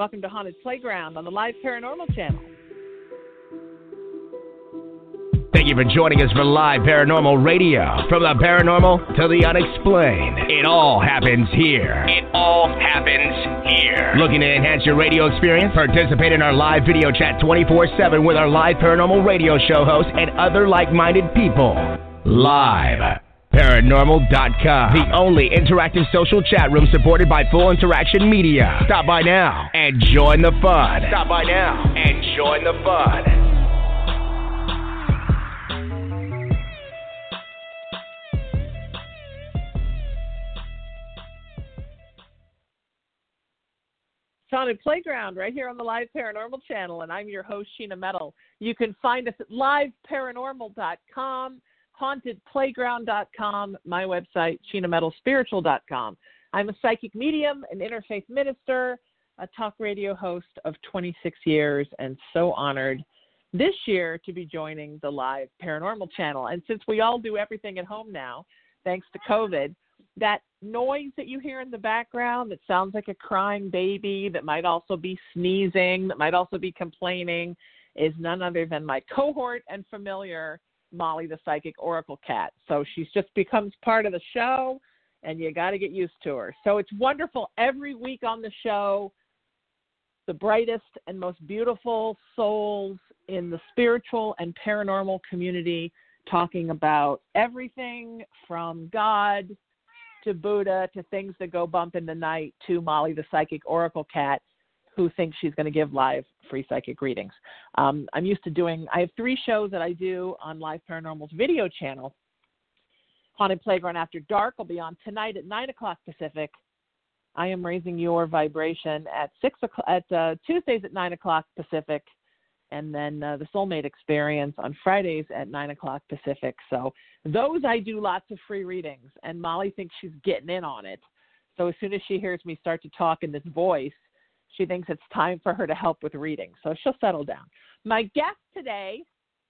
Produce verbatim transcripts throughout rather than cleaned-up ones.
Welcome to Haunted Playground on the Live Paranormal Channel. Thank you for joining us for Live Paranormal Radio. From the paranormal to the unexplained, it all happens here. It all happens here. Looking to enhance your radio experience? Participate in our live video chat twenty-four seven with our Live Paranormal Radio show hosts and other like-minded people. Live Paranormal dot com, the only interactive social chat room supported by Full Interaction Media. Stop by now and join the fun. Stop by now and join the fun. Haunted Playground right here on the Live Paranormal Channel, and I'm your host, Sheena Metal. You can find us at live paranormal dot com, haunted playground dot com, my website, sheena metal spiritual dot com. I'm a psychic medium, an interfaith minister, a talk radio host of twenty-six years, and so honored this year to be joining the Live Paranormal Channel. And since we all do everything at home now, thanks to COVID, that noise that you hear in the background that sounds like a crying baby, that might also be sneezing, that might also be complaining, is none other than my cohort and familiar, Molly the Psychic Oracle Cat. So she's just becomes part of the show, and you got to get used to her. So it's wonderful every week on the show, the brightest and most beautiful souls in the spiritual and paranormal community talking about everything from God to Buddha, to things that go bump in the night, to Molly the Psychic Oracle Cat, who thinks she's going to give live free psychic readings. Um, I'm used to doing, I have three shows that I do on Live Paranormal's video channel. Haunted Playground After Dark will be on tonight at nine o'clock Pacific. I am raising your vibration at six o'clock, at uh, Tuesdays at nine o'clock Pacific. And then uh, the Soulmate Experience on Fridays at nine o'clock Pacific. So those I do lots of free readings, and Molly thinks she's getting in on it. So as soon as she hears me start to talk in this voice, she thinks it's time for her to help with reading. So she'll settle down. My guest today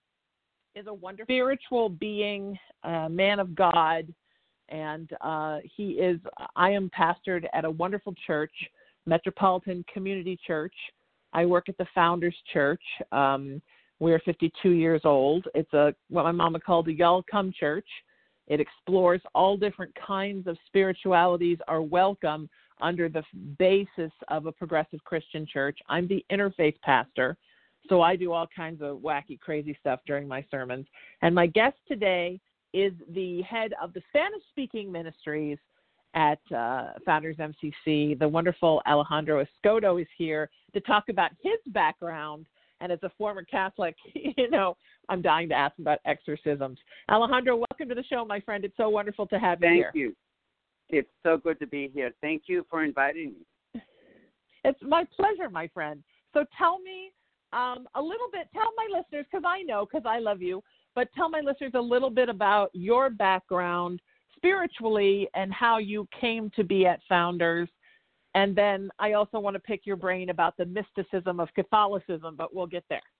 is a wonderful spiritual being, uh, man of God, and uh, he is, I am pastored at a wonderful church, Metropolitan Community Church. I work at the Founders Church. Um, we're fifty-two years old. It's a what my mama called a y'all come church. It explores all different kinds of spiritualities are welcome under the basis of a progressive Christian church. I'm the interfaith pastor, so I do all kinds of wacky, crazy stuff during my sermons. And my guest today is the head of the Spanish-speaking ministries at uh, Founders M C C. The wonderful Alejandro Escoto is here to talk about his background. And as a former Catholic, you know, I'm dying to ask about exorcisms. Alejandro, welcome to the show, my friend. It's so wonderful to have you Thank here. Thank you. It's so good to be here. Thank you for inviting me. It's my pleasure, my friend. So tell me um, a little bit, tell my listeners, because I know, because I love you, but tell my listeners a little bit about your background spiritually and how you came to be at Founders. And then I also want to pick your brain about the mysticism of Catholicism, but we'll get there.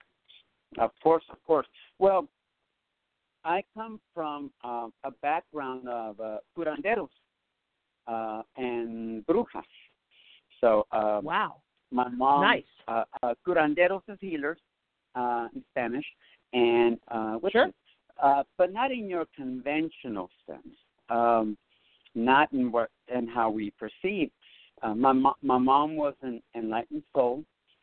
Of course, of course. Well, I come from uh, a background of uh, curanderos uh, and brujas. So, uh, wow. My mom, nice. uh, uh, curanderos is healers uh, in Spanish, and uh, sure. Uh, but not in your conventional sense, um, not in what and how we perceive. Uh, my mo- my mom was an enlightened soul.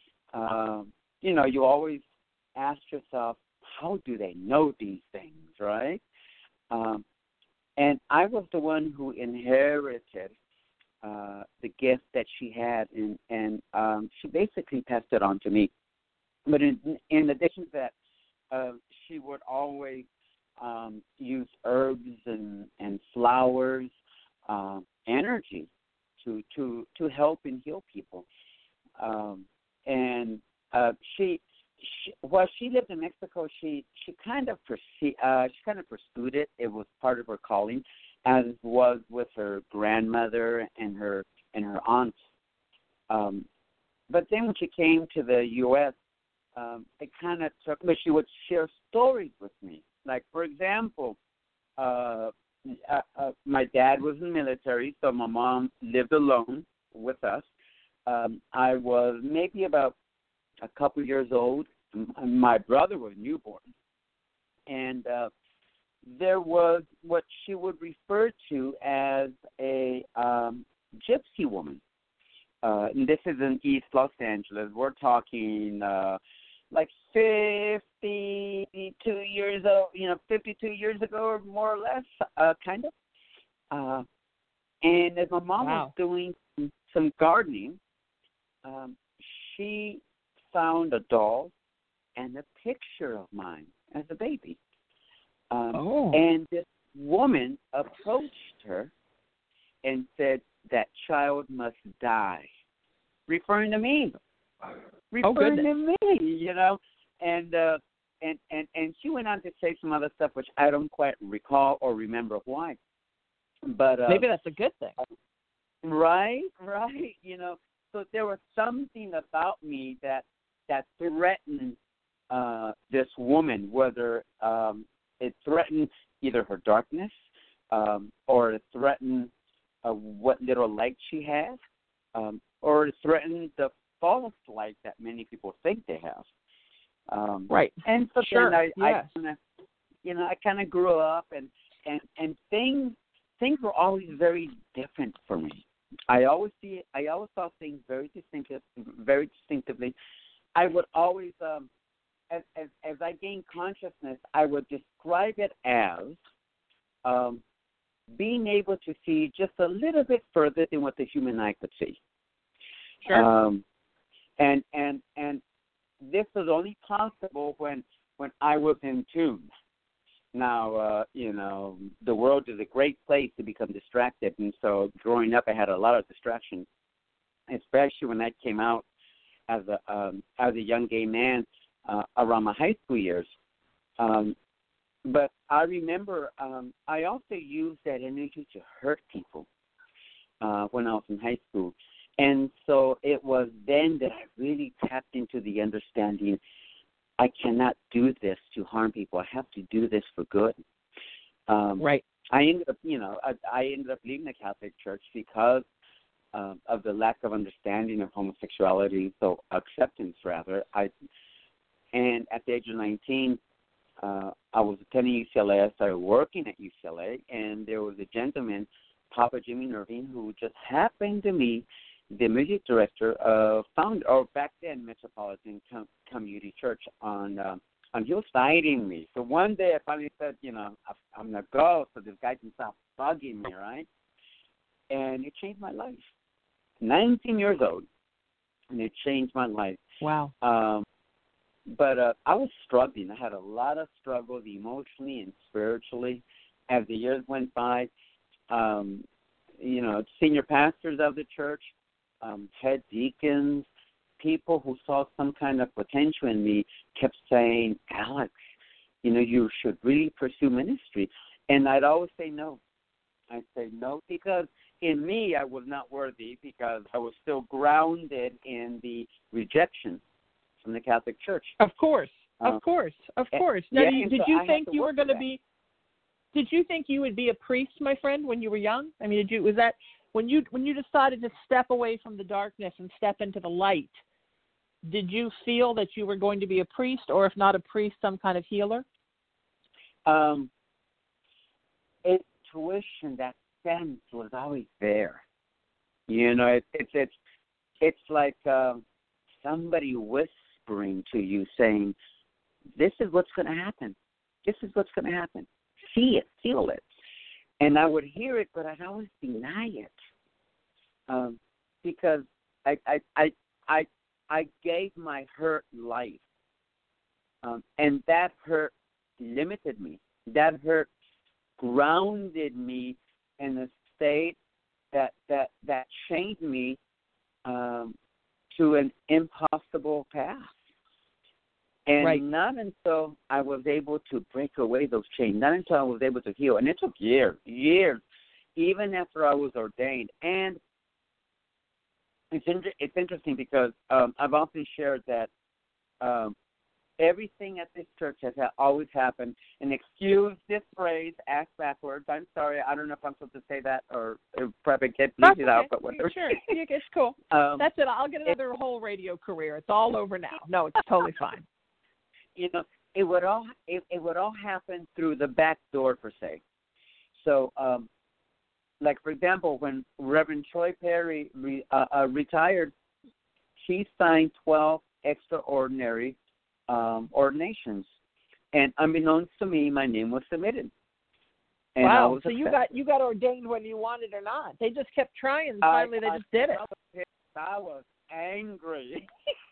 Uh, you know, you always ask yourself, how do they know these things, right? Um, and I was the one who inherited uh, the gift that she had, and, and um, she basically passed it on to me. But in, in addition to that, uh, she would always um, use herbs and, and flowers, uh, energy to, to, to help and heal people. Um, and uh, she, she, while she lived in Mexico, she, she kind of perce- uh, she kind of pursued it. It was part of her calling, as was with her grandmother and her and her aunt. Um, but then when she came to the U S, um, it kind of took. But she would share stories with me. Like, for example, uh, uh, uh, my dad was in the military, so my mom lived alone with us. um, I was maybe about a couple years old. My brother was newborn, and uh, there was what she would refer to as a um, gypsy woman. Uh, and this is in East Los Angeles. We're talking uh, like fifty-two years old, you know, fifty-two years ago or more or less, uh, kind of. Uh, and as my mom Wow. was doing some gardening, um, she found a doll and a picture of mine as a baby. Um, Oh. And this woman approached her and said, "That child must die," referring to me. Referring goodness. to me, you know. And, uh, and and and she went on to say some other stuff, which I don't quite recall or remember why. But uh, Maybe that's a good thing. Right, right. You know, so there was something about me that that threatened uh, this woman, whether um, it threatened either her darkness um, or it threatened uh, what little light she has, um, or it threatened the false light that many people think they have. Um, Right. And so Sure. then I, Yes. I kind of, you know, I kind of grew up, and and and things things were always very different for me. I always see I always saw things very distinctive, very distinctively. I would always, um, as, as as I gained consciousness, I would describe it as um, being able to see just a little bit further than what the human eye could see. Sure. Um, and and and this was only possible when when I was in tune. Now, uh, you know, the world is a great place to become distracted, and so growing up, I had a lot of distractions, especially when I came out as a um, as a young gay man uh, around my high school years. Um, but I remember um, I also used that energy to hurt people uh, when I was in high school, and so it was then that I really tapped into the understanding. I cannot do this to harm people. I have to do this for good. Um, right. I ended up, you know, I, I ended up leaving the Catholic Church because uh, of the lack of understanding of homosexuality, so acceptance rather. I and at the age of nineteen, uh, I was attending U C L A. I started working at U C L A, and there was a gentleman, Papa Jimmy Nervine, who just happened to be the music director of found or back then Metropolitan Com- Community Church on um, on Hillside in me. So one day I finally said, you know, I'm gonna go so this guy can stop bugging me, right? And it changed my life. nineteen years old, and it changed my life. Wow. Um, but uh, I was struggling. I had a lot of struggles emotionally and spiritually as the years went by. Um, you know, senior pastors of the church, Um, head deacons, people who saw some kind of potential in me kept saying, "Alex, you know, you should really pursue ministry." And I'd always say no. I'd say no because in me I was not worthy because I was still grounded in the rejection from the Catholic Church. Of course. Of Uh, course. Of and- course. Now, yeah, do you, and did so you I had think to you were work for going to that. be Did you think you would be a priest, my friend, when you were young? I mean, did you was that when you when you decided to step away from the darkness and step into the light? Did you feel that you were going to be a priest, or if not a priest, some kind of healer? Um, intuition, that sense was always there. You know, it, it's it's it's like um, somebody whispering to you, saying, "This is what's going to happen. This is what's going to happen. See it, feel it." And I would hear it, but I'd always deny it um, because I I I I I gave my hurt life, um, and that hurt limited me. That hurt grounded me in a state that that that chained me um, to an impossible path. And right. not until I was able to break away those chains, not until I was able to heal, and it took years, years, even after I was ordained. And it's in, it's interesting because um, I've often shared that um, everything at this church has ha- always happened. And excuse this phrase, ass backwards. I'm sorry. I don't know if I'm supposed to say that or it probably get That's bleeped okay. out, but whatever. Sure, it's cool. Um, That's it. I'll get another whole radio career. It's all over now. No, it's totally fine. You know, it would all it, it would all happen through the back door per se. So, um, like for example, when Reverend Troy Perry re, uh, uh, retired, she signed twelve extraordinary um, ordinations, and unbeknownst to me, my name was submitted. And I wow! was So you accepted. got you got ordained whether you wanted or not. They just kept trying, and I- finally they I- just did it. I was pissed. I was angry,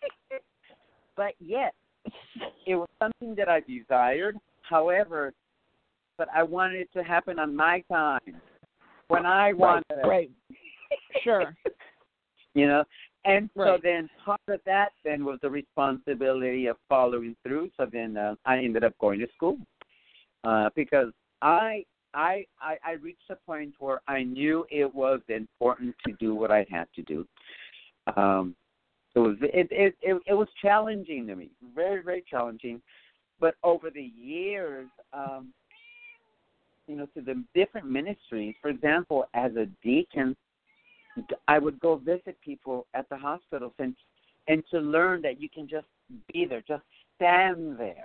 but yet it was something that I desired. However, but I wanted it to happen on my time when I wanted it. Right. Sure. You know, and so Right. then part of that then was the responsibility of following through. So then uh, I ended up going to school uh, because I, I I I reached a point where I knew it was important to do what I had to do. Um, it was it, it it it was challenging to me, very very challenging. But over the years, um, you know, to the different ministries. For example, as a deacon, I would go visit people at the hospitals and and to learn that you can just be there, just stand there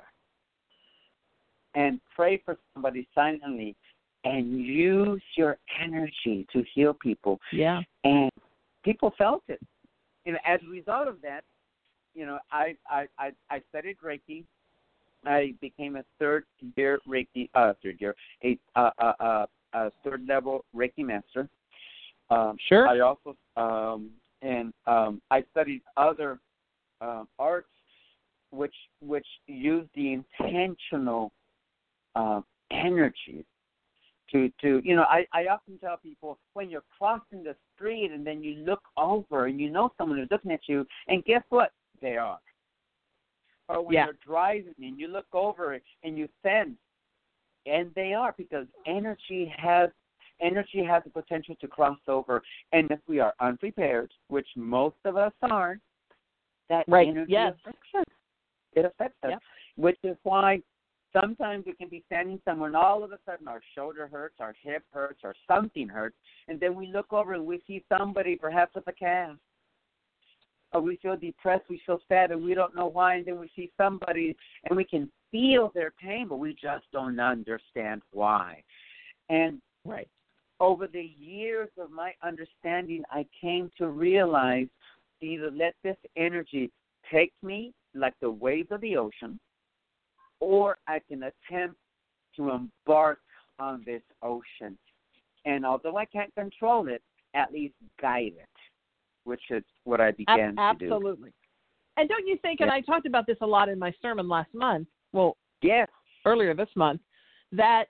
and pray for somebody silently and use your energy to heal people. Yeah. And people felt it. You know, as a result of that, you know, I I, I, I studied Reiki. I became a third year Reiki, uh, third year, a, uh, uh, uh, a third level Reiki master. Um, Sure. I also, um, and um, I studied other uh, arts, which which use the intentional uh, energy to to you know. I, I often tell people when you're crossing the street and then you look over and you know someone is looking at you, and guess what? They are. Or when Yeah. you're driving and you look over and you sense, and they are, because energy has energy has the potential to cross over. And if we are unprepared, which most of us are, that Right. energy Yes. affects us. It affects us, Yep. which is why sometimes we can be standing somewhere and all of a sudden our shoulder hurts, our hip hurts, or something hurts, and then we look over and we see somebody perhaps with a cast. Or we feel depressed, we feel sad, and we don't know why, and then we see somebody, and we can feel their pain, but we just don't understand why. And Right. over the years of my understanding, I came to realize to either let this energy take me like the waves of the ocean, or I can attempt to embark on this ocean. And although I can't control it, at least guide it, which is what I began Ab- to do. Absolutely. And don't you think, and Yeah. I talked about this a lot in my sermon last month, well, Yes. earlier this month, that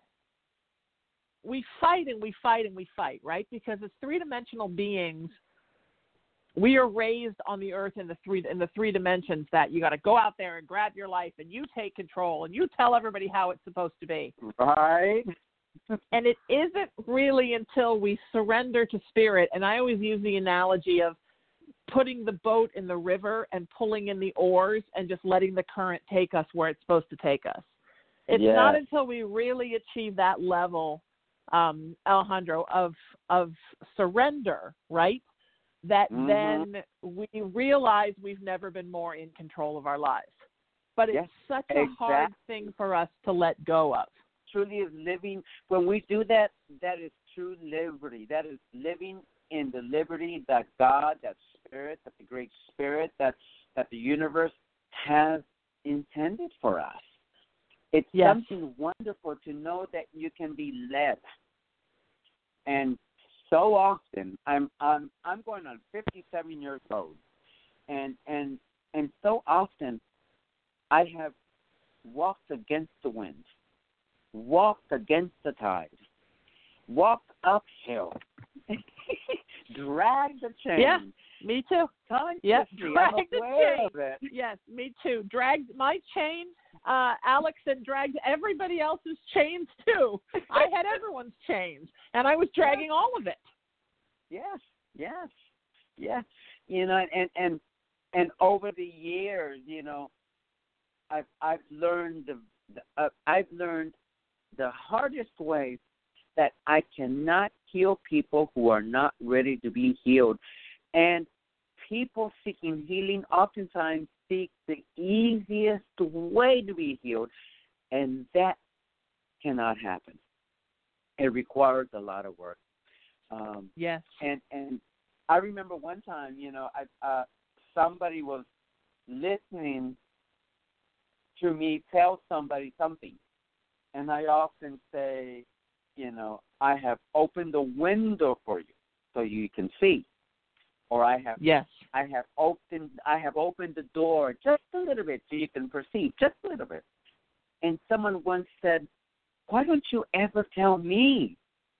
we fight and we fight and we fight, right? Because as three-dimensional beings, we are raised on the earth in the three in the three dimensions that you got to go out there and grab your life and you take control and you tell everybody how it's supposed to be. Right. And it isn't really until we surrender to spirit, and I always use the analogy of putting the boat in the river and pulling in the oars and just letting the current take us where it's supposed to take us. It's Yes. not until we really achieve that level, um, Alejandro, of of surrender, right, that Mhm. then we realize we've never been more in control of our lives. But it's Yes, such a hard exactly. thing for us to let go of. Truly is living. When we do that, that is true liberty. That is living in the liberty that God, that Spirit, that the Great Spirit, that that the universe has intended for us. It's Yes. something wonderful to know that you can be led. And so often, I'm I'm I'm going on fifty-seven years old, and and and so often, I have walked against the wind, walked against the tide, walked uphill, dragged the chain. Yeah, me too. Consciously, Yes, I'm dragged the aware chain. of it. Yes, me too. Dragged my chain, uh, Alex, and dragged everybody else's chains too. I had everyone's chains, and I was dragging all of it. Yes, yes, yes. You know, and and and over the years, you know, I've I've learned the, the uh, I've learned the hardest way that I cannot heal people who are not ready to be healed, and people seeking healing oftentimes seek the easiest way to be healed, and that cannot happen. It requires a lot of work. Um, yes. And and I remember one time, you know, I, uh, somebody was listening to me tell somebody something, and I often say, you know, I have opened the window for you so you can see, or I have yes. I have opened I have opened the door just a little bit so you can perceive, just a little bit. And someone once said, why don't you ever tell me,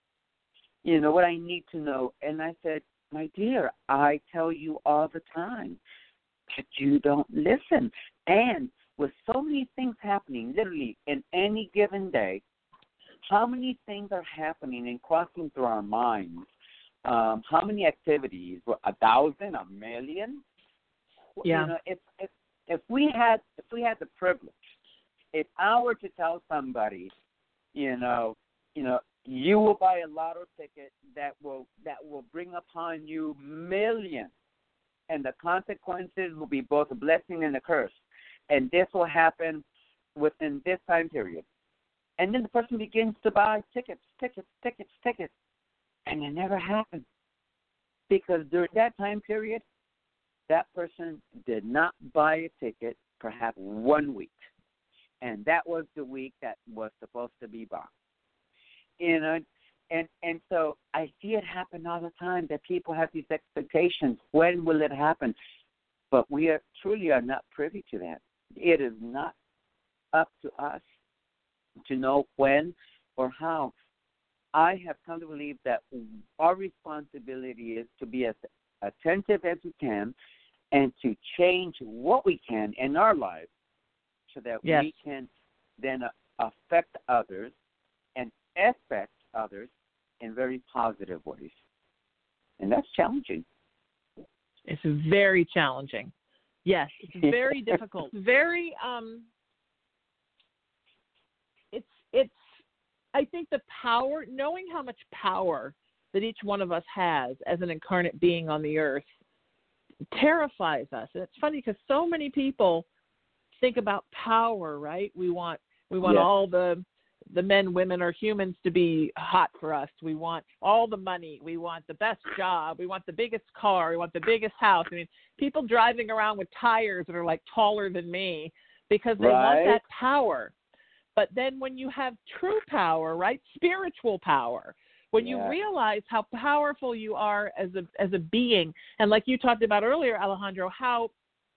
you know, what I need to know? And I said, my dear, I tell you all the time, but you don't listen. And with so many things happening, literally in any given day, how many things are happening and crossing through our minds? Um, how many activities? A thousand, a million? Yeah. You know, if if if we had if we had the privilege, if I were to tell somebody, you know, you know, you will buy a lotto ticket that will that will bring upon you millions, and the consequences will be both a blessing and a curse, and this will happen within this time period. And then the person begins to buy tickets, tickets, tickets, tickets, and it never happened. Because during that time period, that person did not buy a ticket perhaps one week. And that was the week that was supposed to be bought. You know, and, and so I see it happen all the time that people have these expectations. When will it happen? But we are truly are not privy to that. It is not up to us to know when or how. I have come to believe that our responsibility is to be as attentive as we can and to change what we can in our lives so that yes. we can then affect others and affect others in very positive ways. And that's challenging. It's very challenging. Yes, it's very difficult. Very, um, it's, it's, I think the power, knowing how much power that each one of us has as an incarnate being on the earth terrifies us. And it's funny because so many people think about power, right? We want, we want yes. all the, the men, women, or humans to be hot for us. We want all the money. We want the best job. We want the biggest car. We want the biggest house. I mean, people driving around with tires that are like taller than me because they right. want that power. But then when you have true power, right, spiritual power, when yeah. you realize how powerful you are as a as a being, and like you talked about earlier, Alejandro, how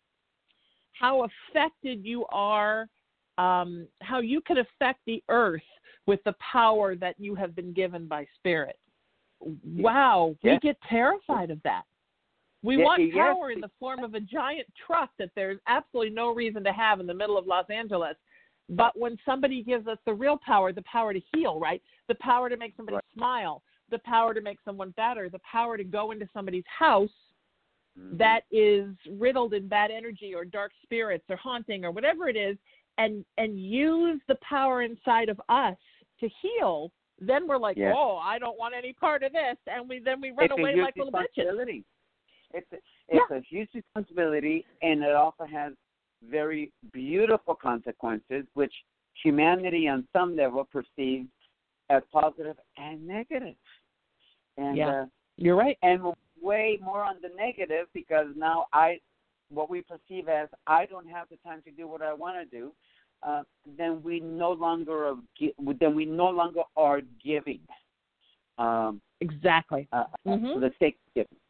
how affected you are, um, how you can affect the earth with the power that you have been given by Spirit. Wow, yeah. we get terrified of that. We yeah, want yes. power in the form of a giant truck that there's absolutely no reason to have in the middle of Los Angeles. But when somebody gives us the real power, the power to heal, right? The power to make somebody right. smile, the power to make someone better, the power to go into somebody's house mm-hmm. that is riddled in bad energy or dark spirits or haunting or whatever it is, and and use the power inside of us to heal, then we're like, yeah. oh, I don't want any part of this. And we then we run it's away a huge like little bitches. It's a, it's yeah. a huge responsibility, and it also has very beautiful consequences, which humanity on some level perceives as positive and negative. And yeah, uh, you're right. And way more on the negative because now I, what we perceive as I don't have the time to do what I want to do, uh, then we no longer are, then we no longer are giving. Um, exactly. Uh, mm-hmm. For the sake of giving.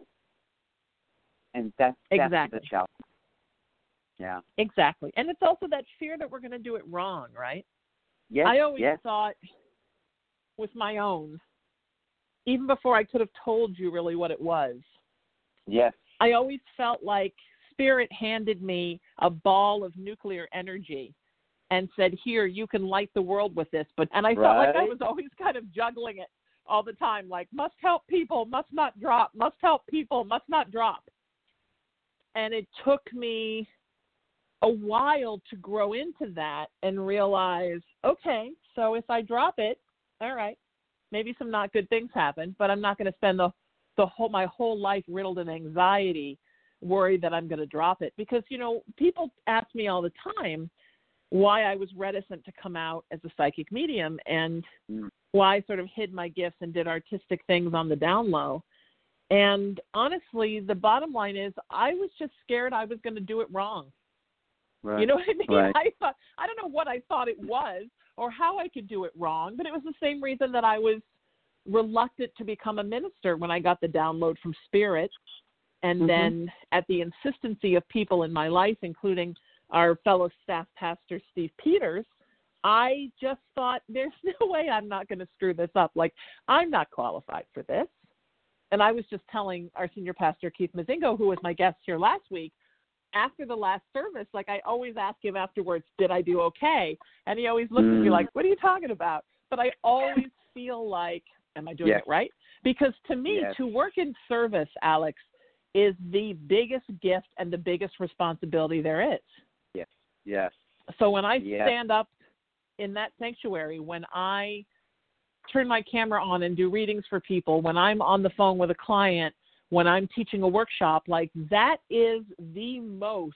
And that's, that's exactly. the challenge. Yeah. Exactly. And it's also that fear that we're going to do it wrong, right? Yes, I always yes. thought with my own, even before I could have told you really what it was, yes. I always felt like Spirit handed me a ball of nuclear energy and said, here, you can light the world with this. But And I right. felt like I was always kind of juggling it all the time, like must help people, must not drop, must help people, must not drop. And it took me a while to grow into that and realize, okay, so if I drop it, all right, maybe some not good things happen, but I'm not going to spend the, the whole my whole life riddled in anxiety, worried that I'm going to drop it. Because, you know, people ask me all the time why I was reticent to come out as a psychic medium and mm. why I sort of hid my gifts and did artistic things on the down low. And honestly, the bottom line is I was just scared I was going to do it wrong. Right. You know what I mean? Right. I thought, I don't know what I thought it was or how I could do it wrong, but it was the same reason that I was reluctant to become a minister when I got the download from Spirit. And mm-hmm. then at the insistency of people in my life, including our fellow staff pastor, Steve Peters, I just thought there's no way I'm not going to screw this up. Like, I'm not qualified for this. And I was just telling our senior pastor, Keith Mazingo, who was my guest here last week, after the last service, like I always ask him afterwards, did I do okay? And he always looks mm. at me like, what are you talking about? But I always feel like, am I doing yes. it right? Because to me, yes. to work in service, Alex, is the biggest gift and the biggest responsibility there is. Yes, yes. So when I yes. stand up in that sanctuary, when I turn my camera on and do readings for people, when I'm on the phone with a client, when I'm teaching a workshop, like that is the most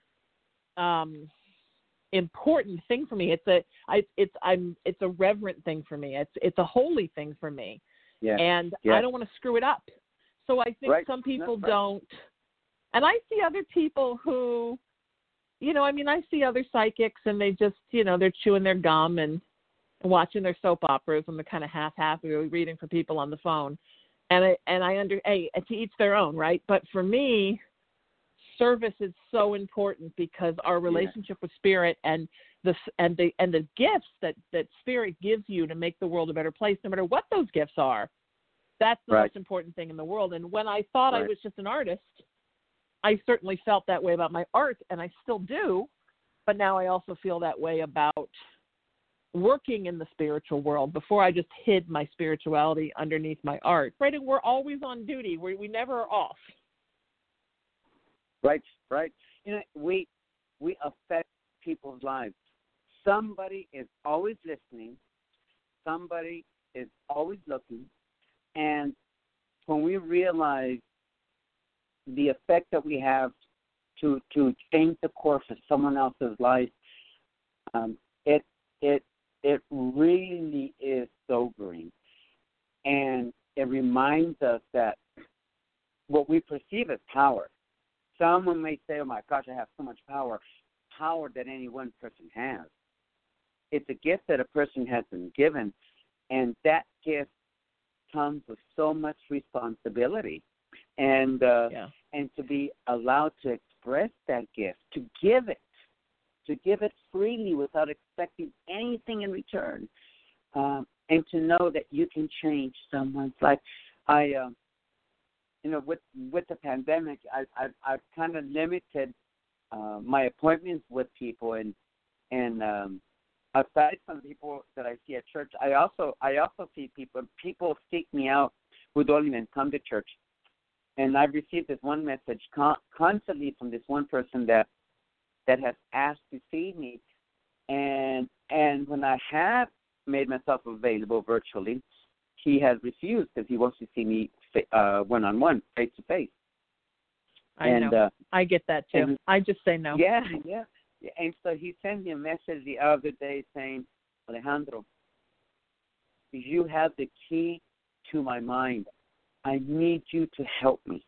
um, important thing for me. It's a, I, it's, I'm, it's a reverent thing for me. It's, it's a holy thing for me, yeah. and yeah. I don't want to screw it up. So I think right. some people right. don't, and I see other people who, you know, I mean, I see other psychics, and they just, you know, they're chewing their gum and watching their soap operas, and they're kind of half-half reading for people on the phone. And I, and I under, hey, to each their own, right? But for me, service is so important because our relationship yeah. with Spirit and the and the and the gifts that, that Spirit gives you to make the world a better place, no matter what those gifts are, that's the right. most important thing in the world. And when I thought right. I was just an artist, I certainly felt that way about my art, and I still do. But now I also feel that way about working in the spiritual world. Before, I just hid my spirituality underneath my art. Right, and we're always on duty. We we never are off. Right, right. You know, we we affect people's lives. Somebody is always listening. Somebody is always looking. And when we realize the effect that we have to to change the course of someone else's life, um, it it It really is sobering, and it reminds us that what we perceive as power. Someone may say, oh, my gosh, I have so much power, power that any one person has. It's a gift that a person has been given, and that gift comes with so much responsibility. And, uh, yeah. and to be allowed to express that gift, to give it, to give it freely without expecting anything in return, um, and to know that you can change someone's life. I, uh, you know, with with the pandemic, I, I've, I've kind of limited uh, my appointments with people, and and um, aside from people that I see at church, I also I also see people. People seek me out who don't even come to church, and I've received this one message con- constantly from this one person that. that has asked to see me, and and when I have made myself available virtually, he has refused because he wants to see me uh, one-on-one, face-to-face. I and, know. Uh, I get that, too. and, I just say no. Yeah, yeah. And so he sent me a message the other day saying, Alejandro, you have the key to my mind. I need you to help me.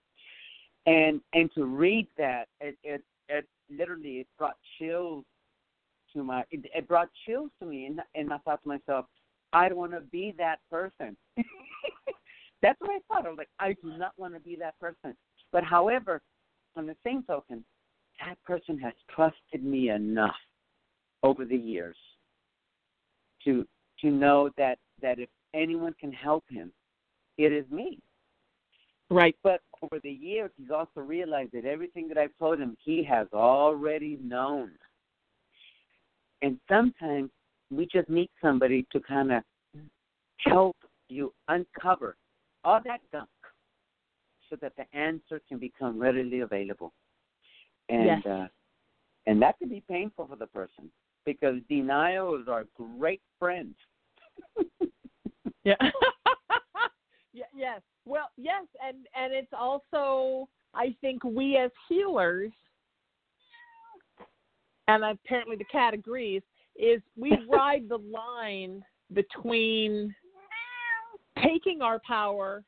And and to read that, it, it, it literally it brought chills to my it, it brought chills to me, and and I thought to myself, I don't want to be that person. That's what I thought. I was like, I do not want to be that person. But however, on the same token, that person has trusted me enough over the years to to know that that if anyone can help him, it is me. Right. But over the years, he's also realized that everything that I've told him, he has already known. And sometimes we just need somebody to kind of help you uncover all that gunk so that the answer can become readily available. And yes. uh, And that can be painful for the person because denial is our great friend. Yeah. Yeah. Yes. Well, yes, and and it's also, I think, we as healers, and apparently the cat agrees, is we ride the line between taking our power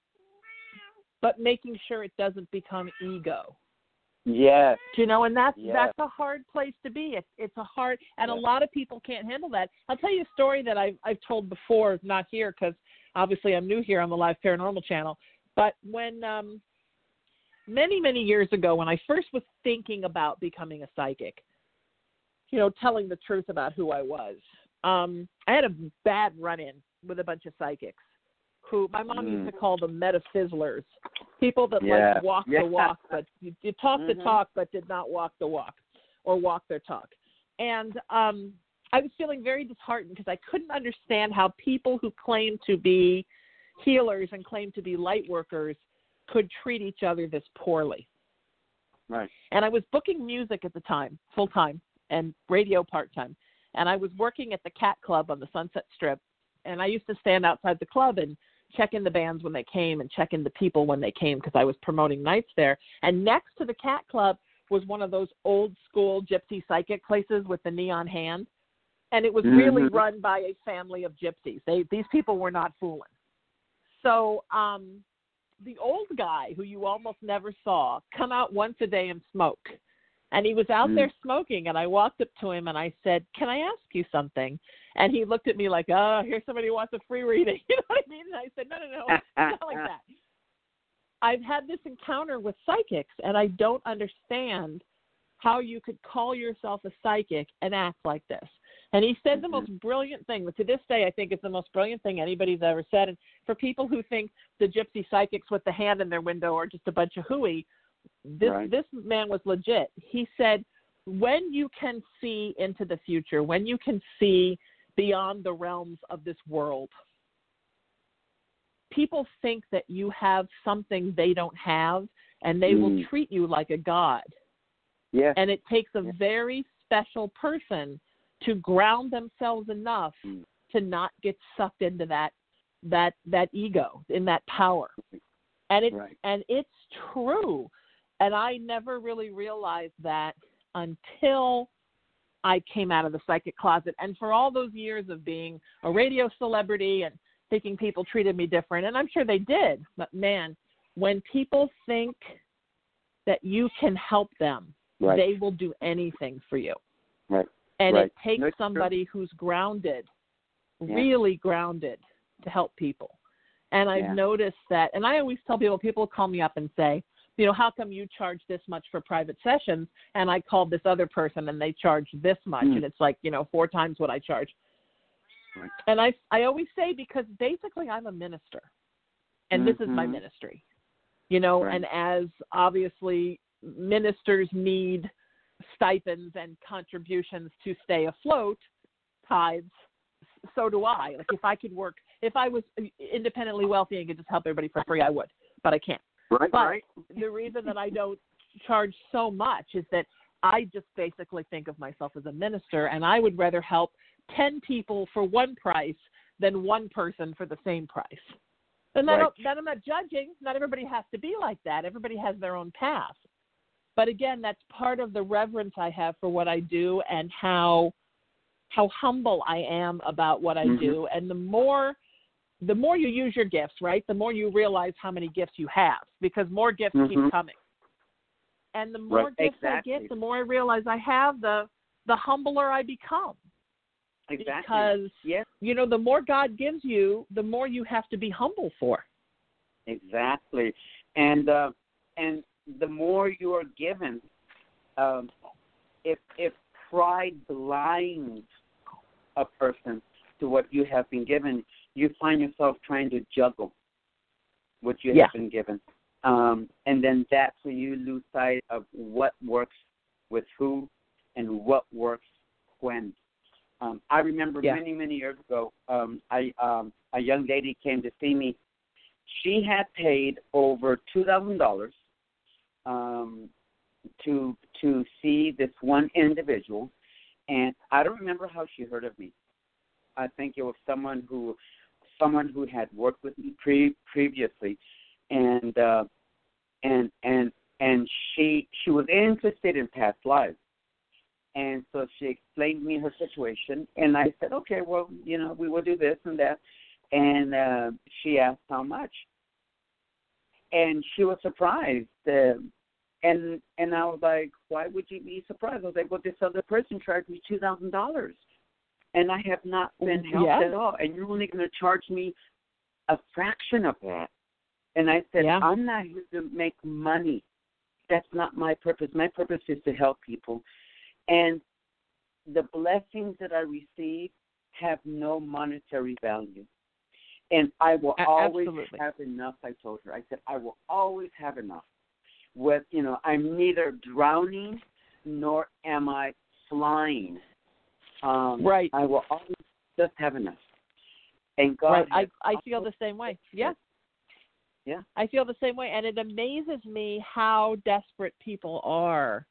but making sure it doesn't become ego. Yes. You know, and that's yes. that's a hard place to be. It's it's a hard, and yes. a lot of people can't handle that. I'll tell you a story that I've I've told before, not here because obviously I'm new here on the Live Paranormal channel. But when um, many many years ago, when I first was thinking about becoming a psychic, you know, telling the truth about who I was, um, I had a bad run-in with a bunch of psychics who my mom mm. used to call them metafizzlers, people that yeah. like walk yeah. the walk, but you, you talk mm-hmm. the talk, but did not walk the walk or walk their talk. And um, I was feeling very disheartened because I couldn't understand how people who claim to be healers and claim to be light workers could treat each other this poorly. Right. And I was booking music at the time, full time, and radio part time. And I was working at the Cat Club on the Sunset Strip. And I used to stand outside the club and check in the bands when they came and check in the people when they came because I was promoting nights there. And next to the Cat Club was one of those old school gypsy psychic places with the neon hand. And it was mm-hmm. really run by a family of gypsies. They, these people were not fooling. So um, the old guy who you almost never saw come out once a day and smoke. And he was out mm. there smoking, and I walked up to him and I said, "Can I ask you something?" And he looked at me like, "Oh, here's somebody who wants a free reading." You know what I mean? And I said, no, no, no, it's not like that. I've had this encounter with psychics, and I don't understand how you could call yourself a psychic and act like this. And he said mm-hmm. the most brilliant thing, but to this day I think it's the most brilliant thing anybody's ever said. And for people who think the gypsy psychics with the hand in their window are just a bunch of hooey, This right. this man was legit. He said, when you can see into the future, when you can see beyond the realms of this world, people think that you have something they don't have, and they mm. will treat you like a god. Yeah. And it takes a yeah. very special person to ground themselves enough mm. to not get sucked into that that that ego, in that power. And it's right. and it's true. And I never really realized that until I came out of the psychic closet. And for all those years of being a radio celebrity and thinking people treated me different, and I'm sure they did, but man, when people think that you can help them, right. they will do anything for you. Right. And right. it takes That's somebody true. who's grounded, yeah. really grounded, to help people. And I've yeah. noticed that, and I always tell people, people call me up and say, you know, how come you charge this much for private sessions and I called this other person and they charge this much mm. and it's like, you know, four times what I charge. Right. And I, I always say, because basically I'm a minister and mm-hmm. this is my ministry, you know, right. and as obviously ministers need stipends and contributions to stay afloat, tithes, so do I. Like if I could work, if I was independently wealthy and could just help everybody for free, I would, but I can't. Right, but right. the reason that I don't charge so much is that I just basically think of myself as a minister, and I would rather help ten people for one price than one person for the same price. And right. I don't, then I'm not judging. Not everybody has to be like that. Everybody has their own path. But again, that's part of the reverence I have for what I do and how how humble I am about what I mm-hmm. do. And the more the more you use your gifts, right, the more you realize how many gifts you have, because more gifts mm-hmm. keep coming. And the more right. gifts exactly. I get, the more I realize I have, the the humbler I become. Exactly. Because, yes. you know, the more God gives you, the more you have to be humble for. Exactly. And uh, and the more you are given, um, if if pride blinds a person to what you have been given, you find yourself trying to juggle what you yeah. have been given. Um, and then that's when you lose sight of what works with who and what works when. Um, I remember yeah. many, many years ago, um, I, um, a young lady came to see me. She had paid over two thousand dollars um, to to see this one individual, and I don't remember how she heard of me. I think it was someone who someone who had worked with me pre- previously, and uh, and and and she she was interested in past lives. And so she explained to me her situation, and I said, okay, well, you know, we will do this and that. And uh, she asked how much. And she was surprised. Uh, and and I was like, why would you be surprised? I was like, well, this other person charged me two thousand dollars, and I have not been helped yeah. at all. And you're only going to charge me a fraction of that. And I said, yeah. I'm not here to make money. That's not my purpose. My purpose is to help people. And the blessings that I receive have no monetary value. And I will A- always absolutely. have enough, I told her. I said, I will always have enough. With, you know, I'm neither drowning nor am I flying. Um, right. I will always just have enough. And God right. I, I feel the same way. Yeah. Yeah. I feel the same way. And it amazes me how desperate people are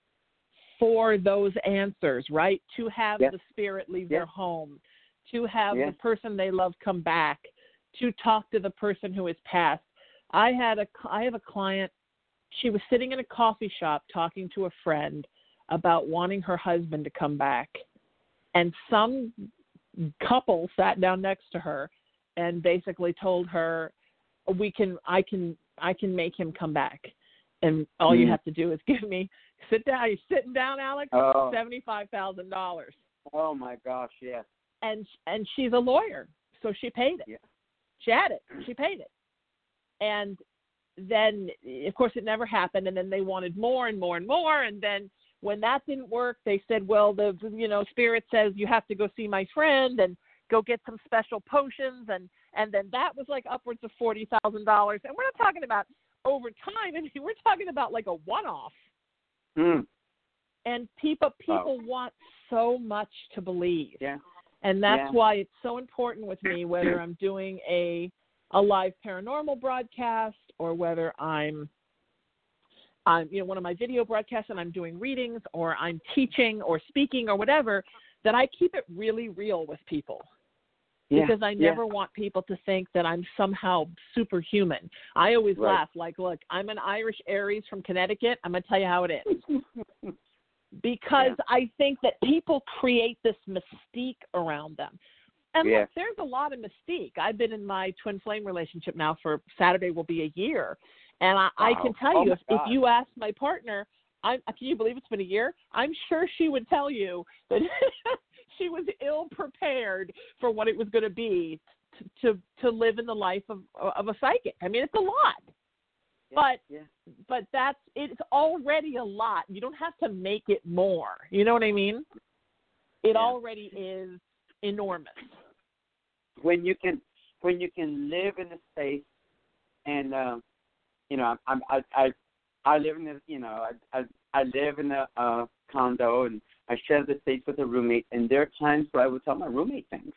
for those answers, right? To have yes. the spirit leave yes. their home, to have yes. the person they love come back, to talk to the person who has passed. I had a, I have a client, she was sitting in a coffee shop talking to a friend about wanting her husband to come back. And some couple sat down next to her and basically told her, we can, I can, I can make him come back. And all mm. you have to do is give me, sit down, you're sitting down, Alex, oh. seventy-five thousand dollars. Oh, my gosh, yes. And and she's a lawyer, so she paid it. Yeah. She had it. She paid it. And then, of course, it never happened, and then they wanted more and more and more, and then when that didn't work, they said, well, the you know spirit says you have to go see my friend and go get some special potions, and, and then that was like upwards of forty thousand dollars. And we're not talking about over time. I mean, we're talking about like a one-off. Mm. And people people oh. want so much to believe. Yeah. And that's yeah. why it's so important with me, whether I'm doing a a live paranormal broadcast or whether I'm I'm you know one of my video broadcasts and I'm doing readings or I'm teaching or speaking or whatever, that I keep it really real with people. Yeah. Because I never yeah. want people to think that I'm somehow superhuman. I always right. laugh like, look, I'm an Irish Aries from Connecticut. I'm going to tell you how it is. Because yeah. I think that people create this mystique around them. And yeah. look, there's a lot of mystique. I've been in my twin flame relationship now for Saturday will be a year. And I, wow. I can tell oh you, if, if God. you ask my partner, I, can you believe it's been a year? I'm sure she would tell you that she was ill prepared for what it was going to be to, to to live in the life of of a psychic. I mean, it's a lot, yeah. but yeah. but that's it's already a lot. You don't have to make it more. You know what I mean? It yeah. already is enormous. When you can when you can live in a space, and uh, you know, I'm I I. I live in a, you know, I, I I live in a uh, condo, and I share the space with a roommate. And there are times where I would tell my roommate things,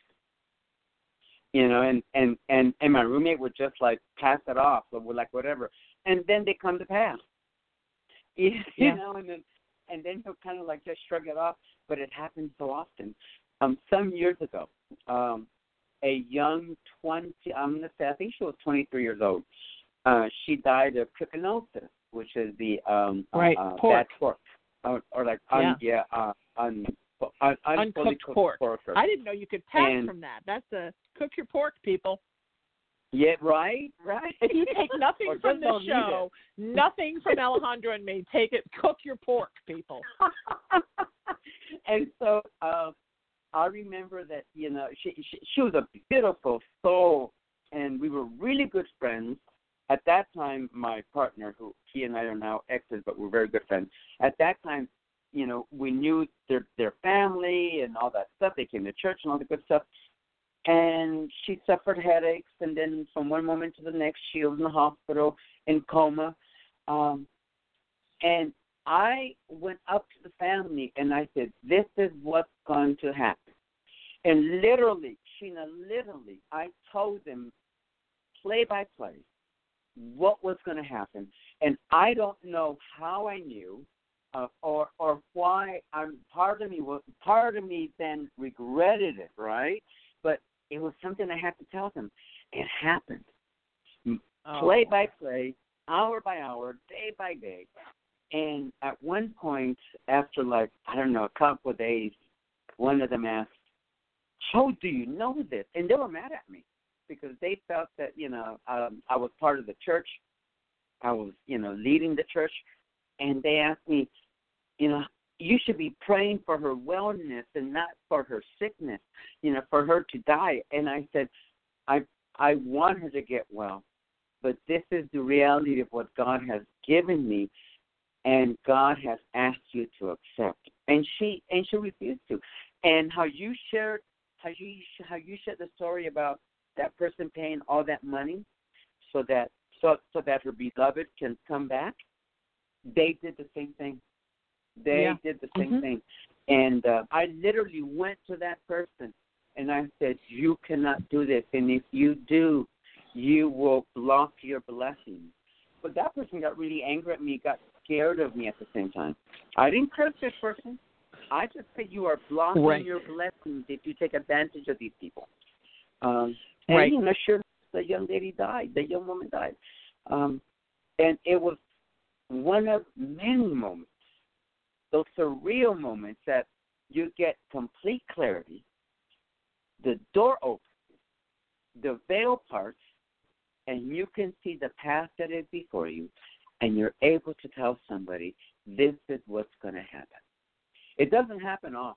you know, and and and, and my roommate would just like pass it off, or would like whatever, and then they come to pass, you, Yeah. you know, and then and then he'll kind of like just shrug it off. But it happens so often. Um, some years ago, um, a young twenty, I'm gonna say, I think she was twenty-three years old. Uh, she died of trichinosis, which is the um, right. uh, pork. bad pork, or, or like un, yeah, yeah, uh, un, un, un, uncooked pork. pork. pork. I didn't know you could pass and, from that. That's a cook your pork, people. Yeah, right, right. If you take nothing from this don't show, nothing from Alejandro and me, take it, cook your pork, people. And so uh, I remember that, you know, she, she she was a beautiful soul, and we were really good friends. At that time, my partner, who he and I are now exes, but we're very good friends. At that time, you know, we knew their their family and all that stuff. They came to church and all the good stuff. And she suffered headaches, and then from one moment to the next, she was in the hospital in coma. Um, and I went up to the family, and I said, this is what's going to happen. And literally, Sheena, literally, I told them play by play what was going to happen. And I don't know how I knew, uh, or or why I'm part of me was part of me then regretted it, right? But it was something I had to tell them. It happened, oh. play by play, hour by hour, day by day, and at one point, after like I don't know a couple of days, one of them asked, "How do you know this?" And they were mad at me because they felt that you know um, I was part of the church, I was you know leading the church. And they asked me, you know, you should be praying for her wellness and not for her sickness, you know, for her to die. And I said, I I want her to get well, but this is the reality of what God has given me, and God has asked you to accept. And she and she refused to. And how you shared how you how you shared the story about that person paying all that money so that so so that her beloved can come back. They did the same thing. They yeah. did the same mm-hmm. thing. And uh, I literally went to that person, and I said, you cannot do this. And if you do, you will block your blessings. But that person got really angry at me, got scared of me at the same time. I didn't curse this person. I just said you are blocking right. your blessings if you take advantage of these people. Um, and, right. you know, sure, the young lady died. The young woman died. Um, and it was one of many moments, those surreal moments that you get complete clarity, the door opens, the veil parts, and you can see the path that is before you, and you're able to tell somebody, this is what's going to happen. It doesn't happen often,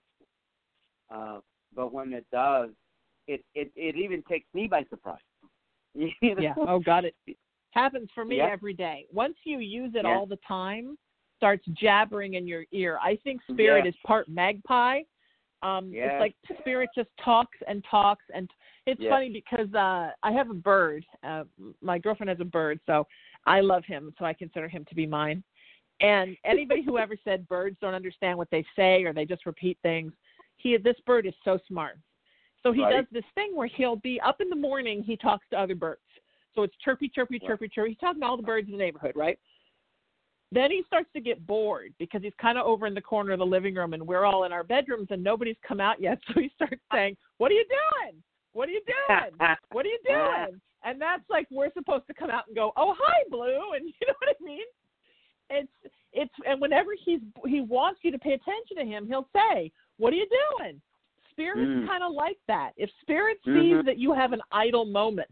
uh, but when it does, it, it, it even takes me by surprise. You know? Yeah, oh, got it. Happens for me yep. every day. Once you use it yeah. all the time, starts jabbering in your ear. I think spirit yeah. is part magpie. Um, yeah. It's like spirit just talks and talks. And it's yeah. funny because uh, I have a bird. Uh, my girlfriend has a bird, so I love him, so I consider him to be mine. And anybody who ever said birds don't understand what they say or they just repeat things, he this bird is so smart. So he right. does this thing where he'll be up in the morning, he talks to other birds. So it's chirpy, chirpy, chirpy, chirpy. He's talking to all the birds in the neighborhood, right? Then he starts to get bored because he's kind of over in the corner of the living room and we're all in our bedrooms and nobody's come out yet. So he starts saying, what are you doing? What are you doing? What are you doing? And that's like we're supposed to come out and go, oh, hi, Blue. And you know what I mean? It's it's and whenever he's he wants you to pay attention to him, he'll say, what are you doing? Spirit's mm. kind of like that. If Spirit mm-hmm. sees that you have an idle moment,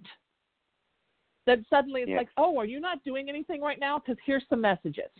then suddenly it's yeah. like, oh, are you not doing anything right now? Because here's some messages.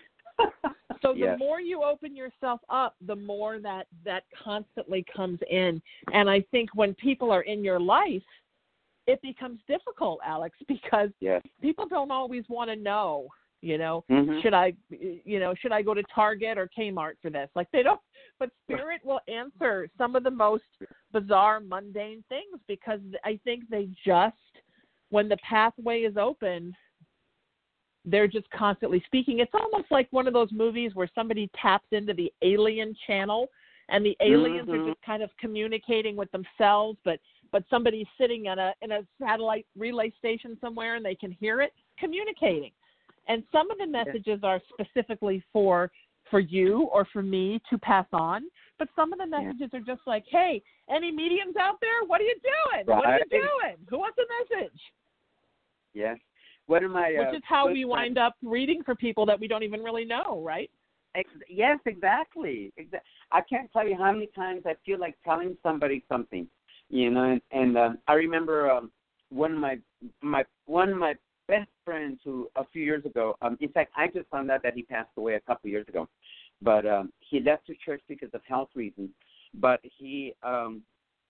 So the yes. more you open yourself up, the more that, that constantly comes in. And I think when people are in your life, it becomes difficult, Alex, because yes. people don't always want to know, you know, mm-hmm. should I, you know, should I go to Target or Kmart for this? Like they don't, but Spirit will answer some of the most bizarre, mundane things because I think they just, when the pathway is open, they're just constantly speaking. It's almost like one of those movies where somebody taps into the alien channel and the aliens mm-hmm. are just kind of communicating with themselves, but but somebody's sitting in a in a satellite relay station somewhere and they can hear it communicating. And some of the messages are specifically for for you or for me to pass on, but some of the messages yeah. are just like, hey, any mediums out there? What are you doing? Right. What are you doing? Who wants a message? Yes. What am I? Which uh, is how we friend? wind up reading for people that we don't even really know, right? Ex- yes, exactly. Exa- I can't tell you how many times I feel like telling somebody something, you know. And, and uh, I remember um, one of my my one of my best friends who a few years ago. Um, in fact, I just found out that he passed away a couple of years ago, but um, he left the church because of health reasons. But he um,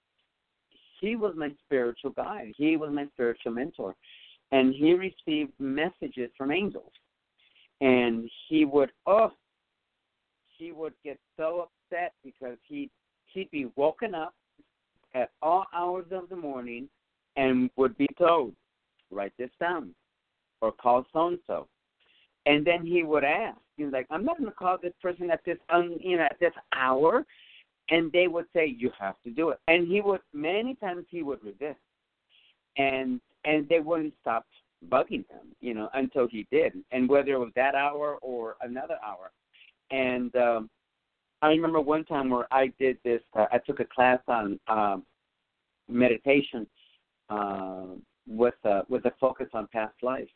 he was my spiritual guide. He was my spiritual mentor. And he received messages from angels. And he would, oh, he would get so upset because he, he'd be woken up at all hours of the morning and would be told, write this down or call so-and-so. And then he would ask, he's like, I'm not going to call this person at this, um, you know, at this hour. And they would say, you have to do it. And he would, many times he would resist. And and they wouldn't stop bugging him, you know, until he did. And whether it was that hour or another hour. And um, I remember one time where I did this. Uh, I took a class on um, meditation uh, with uh, with a focus on past life,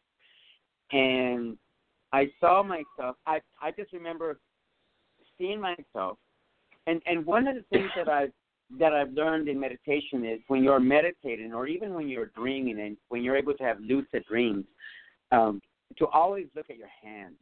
and I saw myself. I I just remember seeing myself, and and one of the things that I that I've learned in meditation is when you're meditating, or even when you're dreaming, and when you're able to have lucid dreams, um, to always look at your hands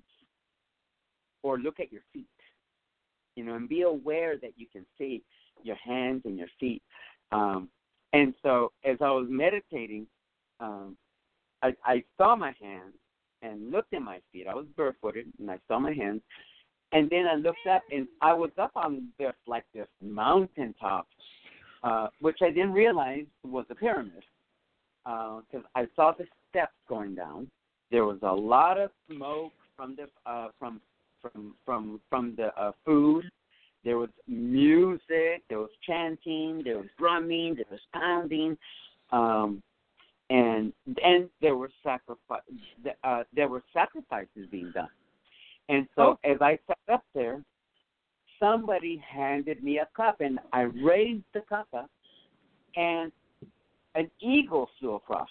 or look at your feet. You know, and be aware that you can see your hands and your feet. Um, and so as I was meditating, um, I, I saw my hands and looked at my feet. I was barefooted, and I saw my hands. And then I looked up, and I was up on this, like this mountaintop, uh, which I didn't realize was a pyramid, because uh, I saw the steps going down. There was a lot of smoke from the uh, from from from from the uh, food. There was music, there was chanting, there was drumming, there was pounding, um, and and there were sacrifice uh, there were sacrifices being done. And so oh. as I sat up there, somebody handed me a cup, and I raised the cup up, and an eagle flew across.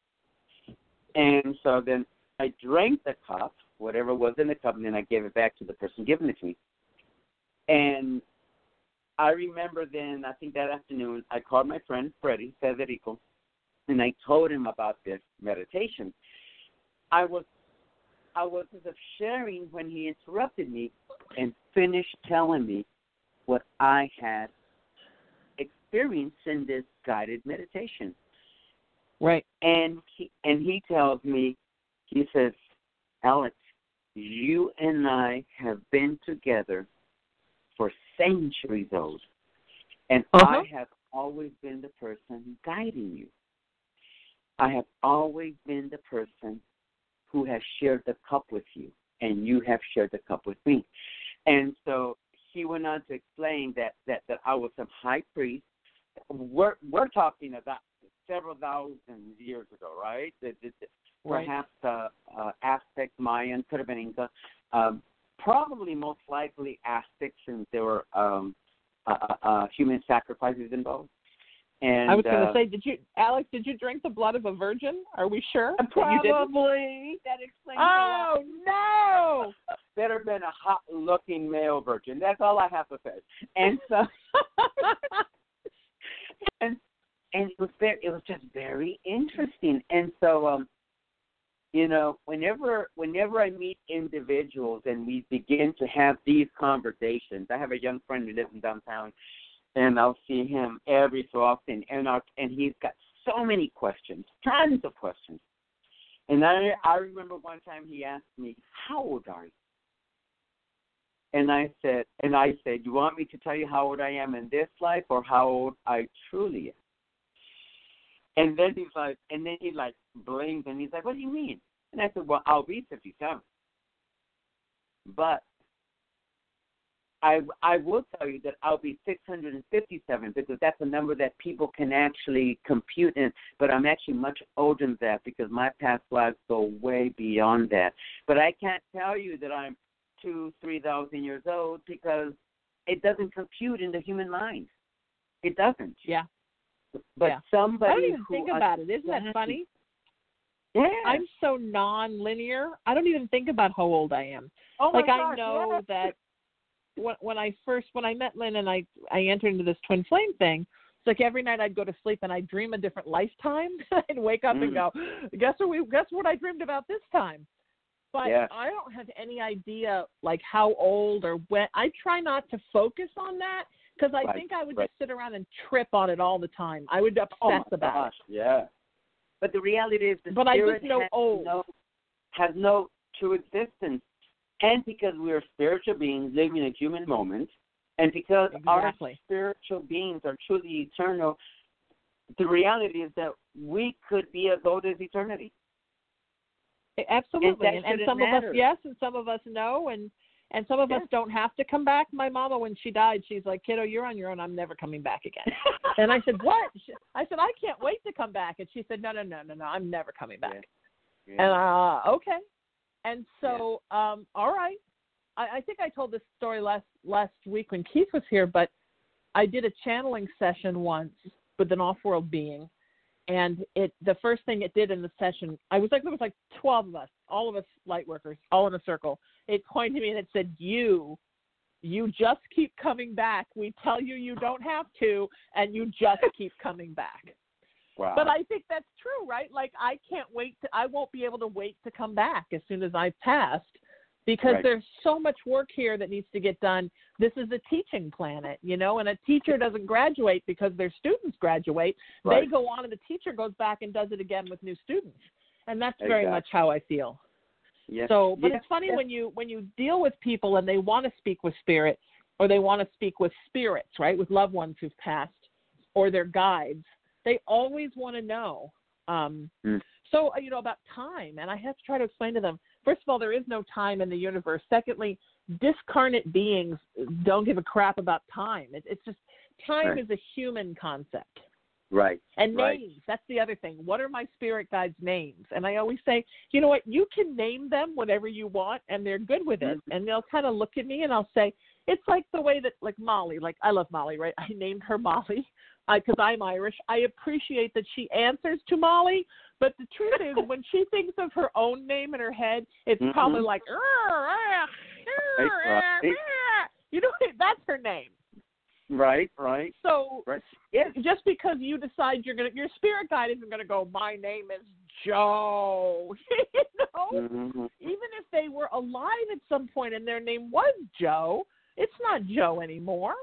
And so then I drank the cup, whatever was in the cup, and then I gave it back to the person giving it to me. And I remember then, I think that afternoon, I called my friend Freddie Federico, and I told him about this meditation. I was I was as if sharing when he interrupted me and finished telling me what I had experienced in this guided meditation. Right. And he, and he tells me, he says, Alex, you and I have been together for centuries old, and uh-huh. I have always been the person guiding you. I have always been the person who has shared the cup with you, and you have shared the cup with me. And so he went on to explain that, that, that I was some high priest. We're, we're talking about several thousand years ago, right? The, the, the, right. Perhaps uh, uh, Aztec, Mayan, could have been Inca. Um, probably most likely Aztecs, since there were um, uh, uh, human sacrifices involved. And I was going to uh, say, did you, Alex? Did you drink the blood of a virgin? Are we sure? Probably. That explains oh, a lot. no! Better been a hot-looking male virgin. That's all I have to say. And so, and and it was very, it was just very interesting. And so, um, you know, whenever whenever I meet individuals and we begin to have these conversations, I have a young friend who lives in downtown, and I'll see him every so often, and our, and he's got so many questions, tons of questions. And I I remember one time he asked me, "How old are you?" And I said, and I said, "You want me to tell you how old I am in this life, or how old I truly am?" And then he's like, and then he like blinked, and he's like, "What do you mean?" And I said, "Well, I'll be fifty-seven, but I, I will tell you that I'll be six hundred fifty-seven because that's a number that people can actually compute in, but I'm actually much older than that because my past lives go way beyond that. But I can't tell you that I'm two, three thousand years old because it doesn't compute in the human mind. It doesn't. Yeah. But yeah. somebody I don't even who think about it. Isn't that funny? Yeah. I'm so non-linear. I don't even think about how old I am. Oh my like gosh, I know yeah. that when, when I first, when I met Lynn and I, I entered into this twin flame thing, it's like every night I'd go to sleep and I'd dream a different lifetime. I'd wake up mm. and go, guess what we, guess what I dreamed about this time? But yeah. I don't have any idea like how old or when. I try not to focus on that because I right. think I would right. just sit around and trip on it all the time. I would obsess oh about gosh. it. Yeah. But the reality is the but I spirit just know has, old. no, has no true existence. And because we're spiritual beings living a human moment, and because exactly. our spiritual beings are truly eternal, the reality is that we could be as old as eternity. Absolutely. And, and, and some matter. of us, yes, and some of us no, and, and some of yeah. us don't have to come back. My mama, when she died, she's like, kiddo, you're on your own. I'm never coming back again. And I said, what? I said, I can't wait to come back. And she said, no, no, no, no, no, I'm never coming back. Yeah. Yeah. And, uh, okay. And so, yeah. um, all right. I, I think I told this story last last week when Keith was here, but I did a channeling session once with an off-world being, and it the first thing it did in the session, I was like, there was like twelve of us, all of us light workers, all in a circle. It pointed to me and it said, you, you just keep coming back. We tell you you don't have to, and you just keep coming back. Wow. But I think that's true, right? Like, I can't wait to, I won't be able to wait to come back as soon as I've passed, because right. there's so much work here that needs to get done. This is a teaching planet, you know, and a teacher doesn't graduate because their students graduate. Right. They go on and the teacher goes back and does it again with new students. And that's very exactly. much how I feel. Yes. So, but yes. it's funny yes. when you when you deal with people and they want to speak with spirit, or they want to speak with spirits, right, with loved ones who've passed, or their guides. They always want to know. Um, mm. So, you know, about time, and I have to try to explain to them, first of all, there is no time in the universe. Secondly, discarnate beings don't give a crap about time. It, it's just, time right. is a human concept. Right. And right. names, that's the other thing. What are my spirit guides' names? And I always say, you know what, you can name them whatever you want, and they're good with it. Mm-hmm. And they'll kind of look at me, and I'll say, it's like the way that, like Molly, like I love Molly, right? I named her Molly because uh, I'm Irish. I appreciate that she answers to Molly, but the truth is when she thinks of her own name in her head, it's mm-hmm. probably like, right, right. you know, that's her name. Right, right. So right. Yeah. just because you decide you're going to, your spirit guide isn't going to go, my name is Joe, you know? Mm-hmm. Even if they were alive at some point and their name was Joe, it's not Joe anymore.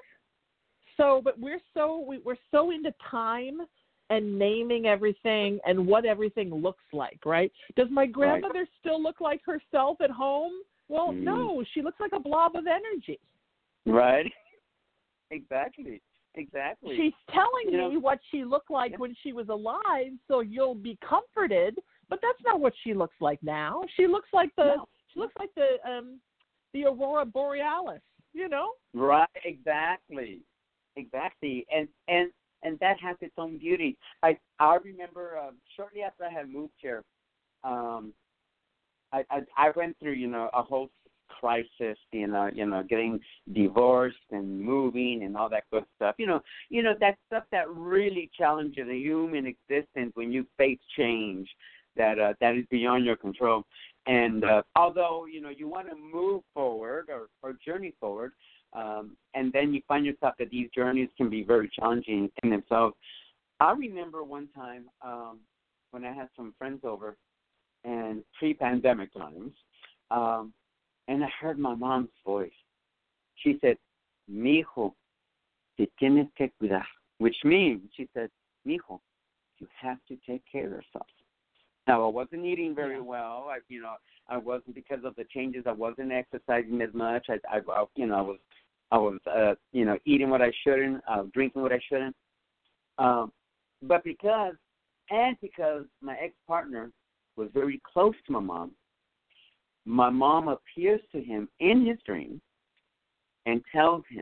So, but we're so we, we're so into time and naming everything and what everything looks like, right? Does my grandmother right. still look like herself at home? Well, mm. no, she looks like a blob of energy. Right. Exactly. Exactly. She's telling you me know, what she looked like yeah. when she was alive, so you'll be comforted. But that's not what she looks like now. She looks like the no. she looks like the um the Aurora Borealis, you know? Right. Exactly. Exactly. And and and that has its own beauty. I I remember uh, shortly after I had moved here, um, I, I I went through you know a whole crisis, you know, you know, getting divorced and moving and all that good stuff. You know, you know that stuff that really challenges the human existence when you face change that uh, that is beyond your control. And uh, although you know you want to move forward or, or journey forward, um, and then you find yourself that these journeys can be very challenging in themselves. I remember one time um, when I had some friends over, and pre-pandemic times. Um, And I heard my mom's voice. She said, "Mijo, te tienes que cuidar," which means, she said, "Mijo, you have to take care of yourself." Now, I wasn't eating very yeah. well. I, you know, I wasn't because of the changes. I wasn't exercising as much. I, I, I you know, I was, I was, uh, you know, eating what I shouldn't, uh, drinking what I shouldn't. Um, but because, and because my ex-partner was very close to my mom, my mom appears to him in his dream and tells him,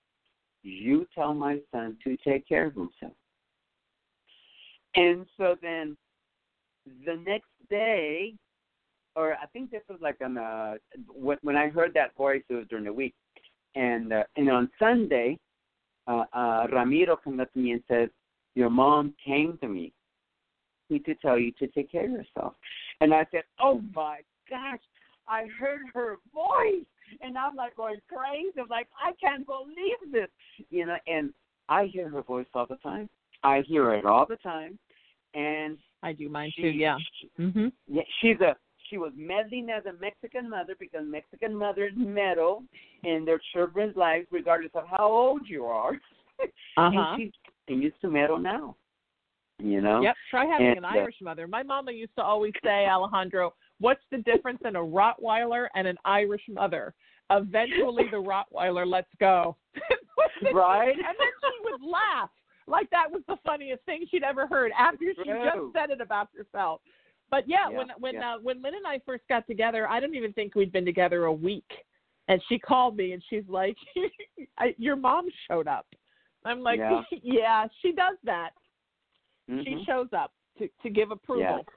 "You tell my son to take care of himself." And so then the next day, or I think this was like on uh, when, when I heard that voice, it was during the week. And, uh, and on Sunday, uh, uh, Ramiro comes up to me and says, "Your mom came to me to tell you to take care of yourself." And I said, "Oh, my gosh. I heard her voice," and I'm like going crazy. I'm like, I can't believe this, you know. And I hear her voice all the time. I hear it all the time, and I do mine she, too. Yeah. Mm-hmm. Yeah. She's a she was meddling as a Mexican mother because Mexican mothers meddle in their children's lives regardless of how old you are. Uh-huh. And she continues to meddle now. You know. Yep. Try having and, an Irish uh, mother. My mama used to always say, Alejandro, what's the difference in a Rottweiler and an Irish mother? Eventually the Rottweiler lets go. Right? And then she would laugh like that was the funniest thing she'd ever heard after she True. just said it about herself. But, yeah, yeah when when yeah. uh, when Lynn and I first got together, I don't even think we'd been together a week. And she called me, and she's like, I, your mom showed up. I'm like, yeah, yeah she does that. mm-hmm. She shows up to, to give approval.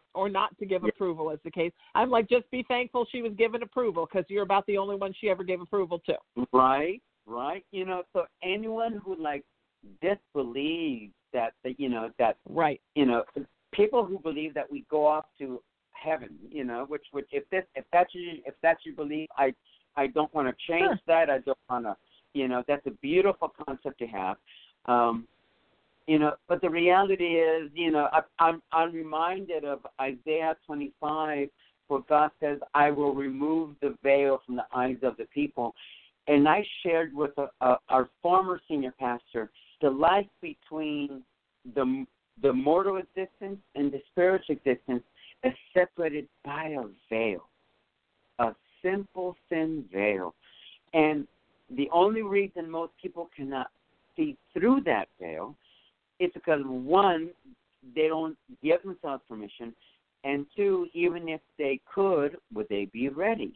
or not to give yeah. approval, as the case. I'm like, just be thankful she was given approval, because you're about the only one she ever gave approval to. Right, right. You know, so anyone who like disbelieves that, that you know that right, you know, people who believe that we go off to heaven, you know, which which if this if that's your if that's your belief, I I don't want to change sure. that. I don't want to, you know, that's a beautiful concept to have. Um, you know, but the reality is, you know, I, I'm I'm reminded of Isaiah twenty-five, where God says, "I will remove the veil from the eyes of the people." And I shared with a, a, our former senior pastor the life between the the mortal existence and the spiritual existence is separated by a veil, a simple, thin veil. And the only reason most people cannot see through that veil is because, one, they don't give themselves permission, and two, even if they could, would they be ready?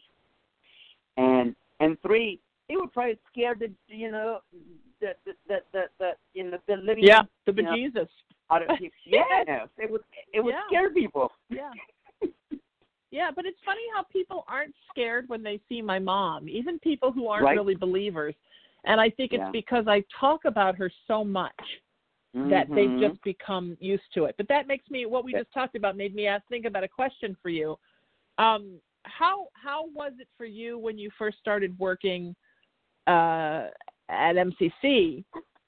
And and three, they were probably scared that, you know, that that that that you know the living yeah, the you know, bejesus. out of people. Yes, it would it would yeah. scare people. Yeah. Yeah, but it's funny how people aren't scared when they see my mom, even people who aren't right. really believers. And I think it's yeah. because I talk about her so much mm-hmm. that they've just become used to it. But that makes me, what we yeah. just talked about made me ask, think about a question for you. Um, how how was it for you when you first started working uh, at M C C?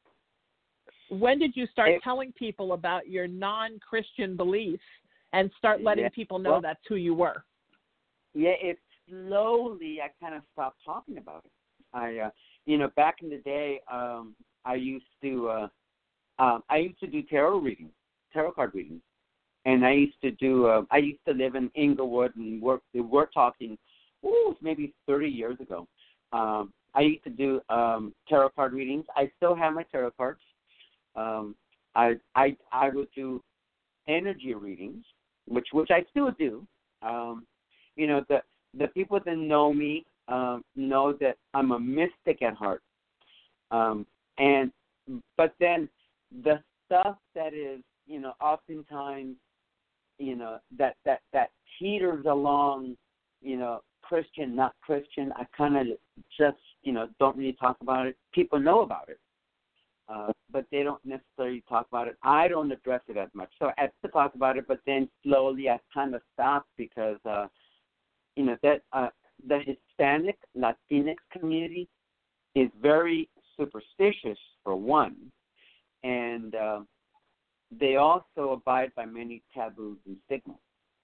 When did you start it, telling people about your non-Christian beliefs and start letting yeah. people know well, that's who you were? Yeah, it slowly I kind of stopped talking about it. I, uh, you know, back in the day, um, I used to, uh, um, I used to do tarot readings, tarot card readings, and I used to do. Uh, I used to live in Inglewood and work. We're talking, ooh, maybe thirty years ago. Um, I used to do um, tarot card readings. I still have my tarot cards. Um, I, I, I would do energy readings, which which I still do. Um, you know, the the people that know me um, know that I'm a mystic at heart. Um, and but then the stuff that is, you know, oftentimes, you know, that that that teeters along, you know, Christian, not Christian. I kind of just, you know, don't really talk about it. People know about it. Uh, but they don't necessarily talk about it. I don't address it as much. So I have to talk about it, but then slowly I kind of stopped because, uh, you know, that uh, the Hispanic, Latinx community is very superstitious, for one, and uh, they also abide by many taboos and stigmas.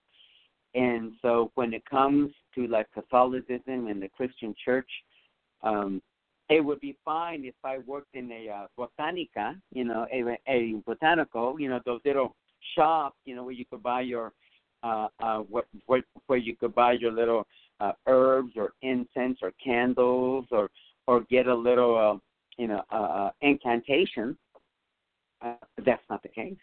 And so when it comes to, like, Catholicism and the Christian church, um, it would be fine if I worked in a uh, botanica, you know, a, a botanical, you know, those little shops, you know, where you could buy your, uh, uh, what, where, where you could buy your little uh, herbs or incense or candles, or, or get a little, uh, you know, uh, uh, incantation. Uh, that's not the case.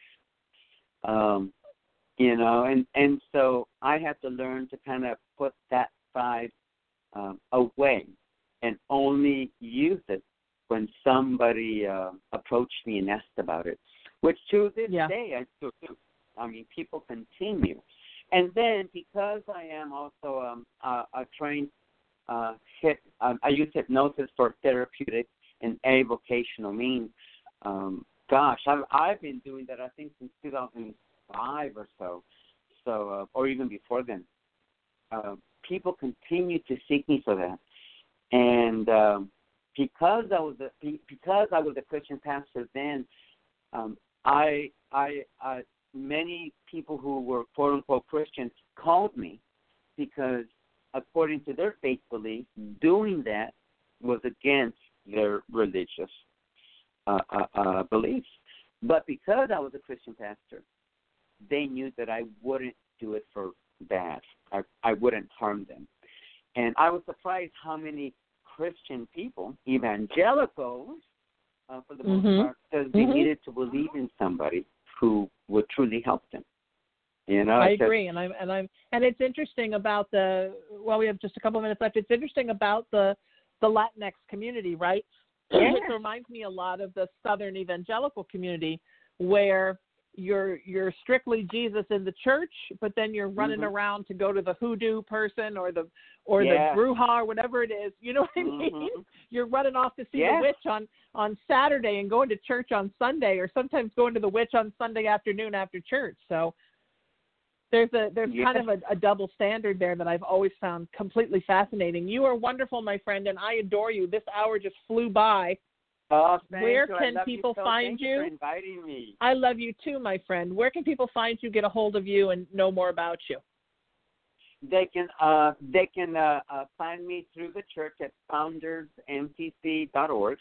Um, you know, and, and so I have to learn to kind of put that side um, away and only use it when somebody uh, approached me and asked about it, which to this yeah. day I still do. I mean, people continue. And then because I am also um, a, a trained uh, hit, um, I use hypnosis for therapeutic and avocational means. Um, gosh, I've, I've been doing that, I think, since two thousand five or so, so uh, or even before then. Uh, people continue to seek me for that. And um, because I was a, because I was a Christian pastor then, um, I, I, I, many people who were quote unquote Christians called me because, according to their faith belief, doing that was against their religious uh, uh, uh, beliefs. But because I was a Christian pastor, they knew that I wouldn't do it for bad. I, I wouldn't harm them. And I was surprised how many Christian people, evangelicals, uh, for the most mm-hmm. part, because they mm-hmm. needed to believe in somebody who would truly help them. You know, I agree, and I'm and I'm and it's interesting about the. Well, we have just a couple of minutes left. It's interesting about the the Latinx community, right? Yeah. It reminds me a lot of the Southern evangelical community, where you're you're strictly Jesus in the church, but then you're running mm-hmm. around to go to the hoodoo person or the or yeah. the bruja or whatever it is. You know what I mean? Mm-hmm. You're running off to see yeah. the witch on, on Saturday and going to church on Sunday, or sometimes going to the witch on Sunday afternoon after church. So there's a there's yeah. kind of a, a double standard there that I've always found completely fascinating. You are wonderful, my friend, and I adore you. This hour just flew by. Oh, thank Where you. can I love people you so. find thank you? you? For inviting me. I love you too, my friend. Where can people find you, get a hold of you, and know more about you? They can uh, they can uh, uh, find me through the church at founders m t c dot org,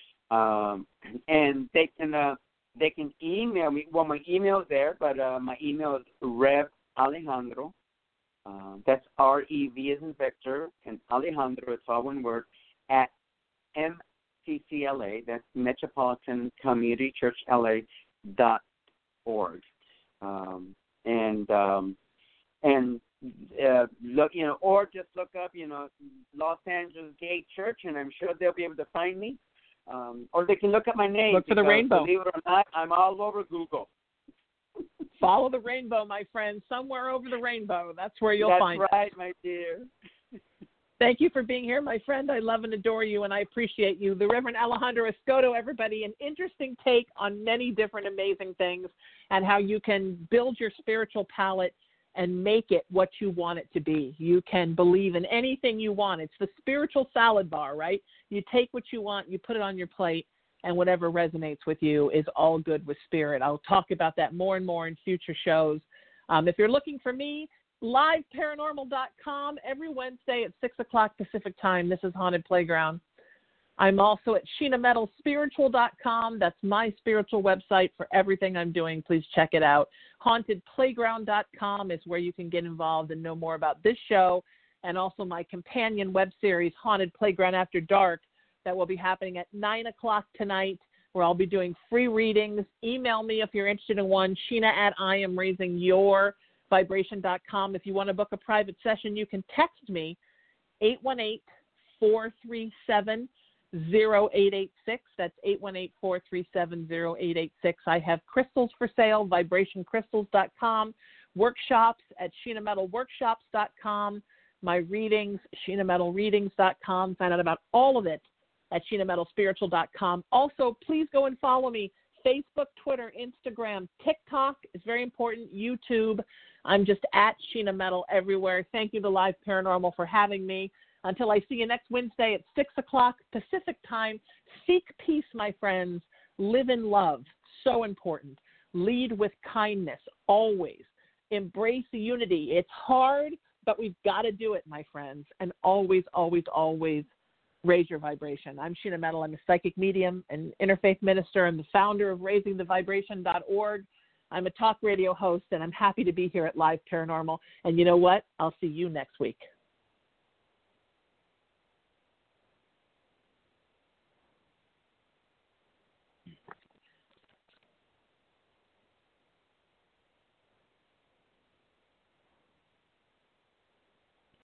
um, and they can uh, they can email me. Well, my email is there, but uh, my email is Rev Alejandro. Uh, that's R E V as in Victor, and Alejandro. It's all one word at M T C L A. That's Metropolitan Community Church L A dot org, um, and um, and. Uh, look, you know, or just look up, you know, Los Angeles Gay Church, and I'm sure they'll be able to find me. Um, or they can look at my name. Look for the rainbow. Believe it or not, I'm all over Google. Follow the rainbow, my friend. Somewhere over the rainbow. That's where you'll That's find it. That's right, my dear. Thank you for being here, my friend. I love and adore you, and I appreciate you. The Reverend Alejandro Escoto, everybody, an interesting take on many different amazing things and how you can build your spiritual palette and make it what you want it to be. You can believe in anything you want. It's the spiritual salad bar, right? You take what you want, you put it on your plate, and whatever resonates with you is all good with spirit. I'll talk about that more and more in future shows. Um, if you're looking for me, live paranormal dot com every Wednesday at six o'clock Pacific time. This is Haunted Playground. I'm also at sheena metal spiritual dot com. That's my spiritual website for everything I'm doing. Please check it out. haunted playground dot com is where you can get involved and know more about this show, and also my companion web series, Haunted Playground After Dark, that will be happening at nine o'clock tonight, where I'll be doing free readings. Email me if you're interested in one, Sheena at I am raising your vibration dot com. If you want to book a private session, you can text me, eight one eight, four three seven, zero eight eight six. That's eight one eight, four three seven, zero eight eight six. I have crystals for sale, vibration crystals dot com, workshops at sheena metal workshops dot com, my readings, sheena metal readings dot com. Find out about all of it at sheena metal spiritual dot com. Also, please go and follow me. Facebook, Twitter, Instagram, TikTok is very important, YouTube. I'm just at Sheena Metal everywhere. Thank you to Live Paranormal for having me. Until I see you next Wednesday at six o'clock Pacific time, seek peace, my friends. Live in love. So important. Lead with kindness, always. Embrace unity. It's hard, but we've got to do it, my friends. And always, always, always raise your vibration. I'm Sheena Metal. I'm a psychic medium and interfaith minister. I'm the founder of raising the vibration dot org. I'm a talk radio host, and I'm happy to be here at Live Paranormal. And you know what? I'll see you next week.